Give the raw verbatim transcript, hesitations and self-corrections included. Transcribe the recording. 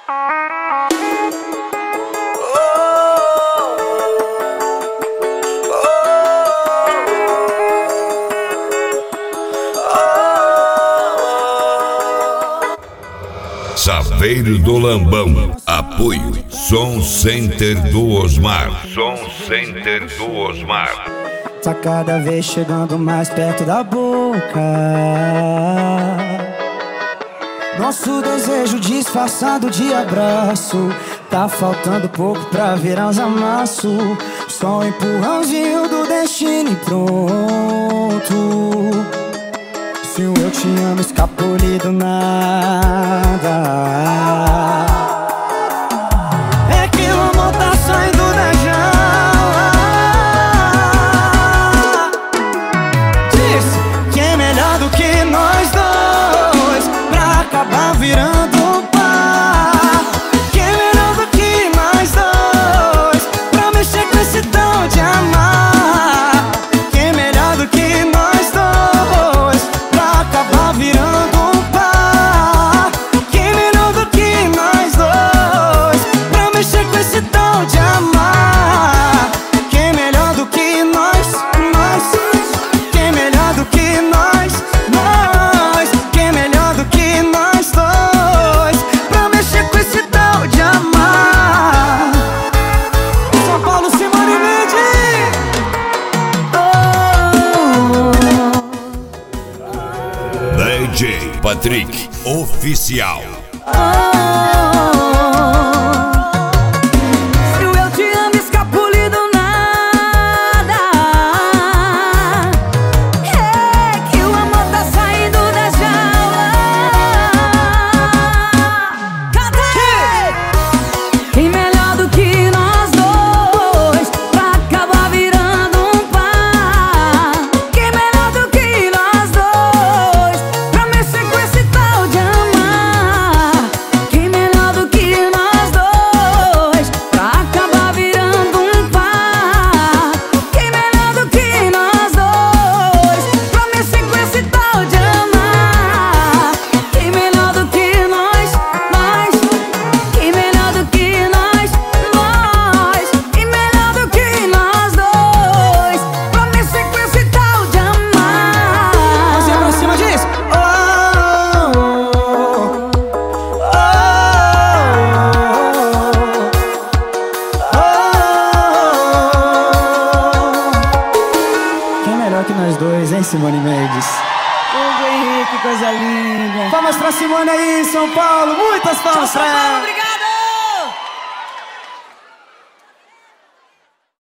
Saveiro do Lambão. Apoio Som Center do Osmar. Som Center do Osmar. Tá cada vez chegando mais perto da boca. Nosso desejo disfarçado de abraço. Tá faltando pouco pra virar uns amasso. Só um empurrãozinho do destino e pronto. Se o eu te amo escapole do nada. É que o amor tá saindo da jaula. Disse que é melhor do que nós dois pra acabar virando um par. Que é melhor do que nós dois pra mexer com esse dom de amar. Que é melhor do que nós dois pra acabar virando um par. Que é melhor do que nós dois pra mexer com esse dom de amar. Que é melhor do que nós, nós. Que é melhor do que nós, nós. Que é melhor do que nós dois pra mexer com esse dom de amar. São Paulo, Simone Mendes. D J Patrick Oficial. Se o eu te amo escapole do nada. É que o amor tá saindo da jaula. Canta aí! Quem melhor do que nós dois pra acabar virando um par. Quem melhor do que nós dois pra mexer com esse tal de amar. Quem melhor do que nós dois pra acabar virando um par. Quem melhor do que nós dois pra mexer com esse tal de amar. Quem melhor do que nós, nós. Quem melhor do que nós, nós. Quem melhor do que nós dois pra mexer com esse tal de amar. Você pra cima disso. Oh, oh, oh, oh. Quem é melhor que nós dois, hein, Simone Mendes? Hugo Henrique, coisa linda. Palmas pra Simone aí, São Paulo. Muitas palmas pra ela. Obrigado!